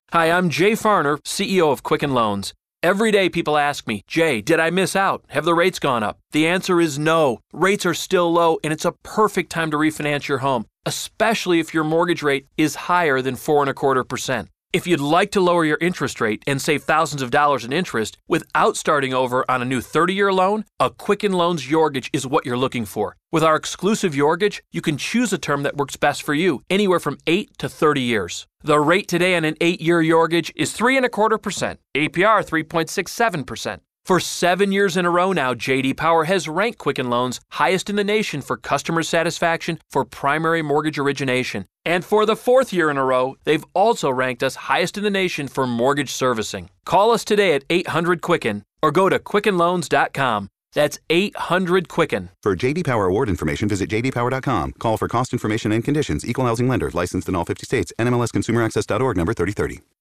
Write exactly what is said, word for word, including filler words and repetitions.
Hi, I'm Jay Farner, C E O of Quicken Loans. Every day people ask me, Jay, did I miss out? Have the rates gone up? The answer is no. Rates are still low, and it's a perfect time to refinance your home, especially if your mortgage rate is higher than four and a quarter percent. If you'd like to lower your interest rate and save thousands of dollars in interest without starting over on a new thirty-year loan, a Quicken Loans Yorgage is what you're looking for. With our exclusive Yorgage, you can choose a term that works best for you, anywhere from eight to thirty years. The rate today on an eight-year Yorgage is three and a quarter percent, A P R three point six seven percent. For seven years in a row now, J D Power has ranked Quicken Loans highest in the nation for customer satisfaction for primary mortgage origination. And for the fourth year in a row, they've also ranked us highest in the nation for mortgage servicing. Call us today at eight hundred Quicken or go to quicken loans dot com. That's eight hundred Quicken. For J D Power award information, visit j d power dot com. Call for cost information and conditions. Equal housing lender. Licensed in all fifty states. N M L S consumer access dot org number thirty thirty.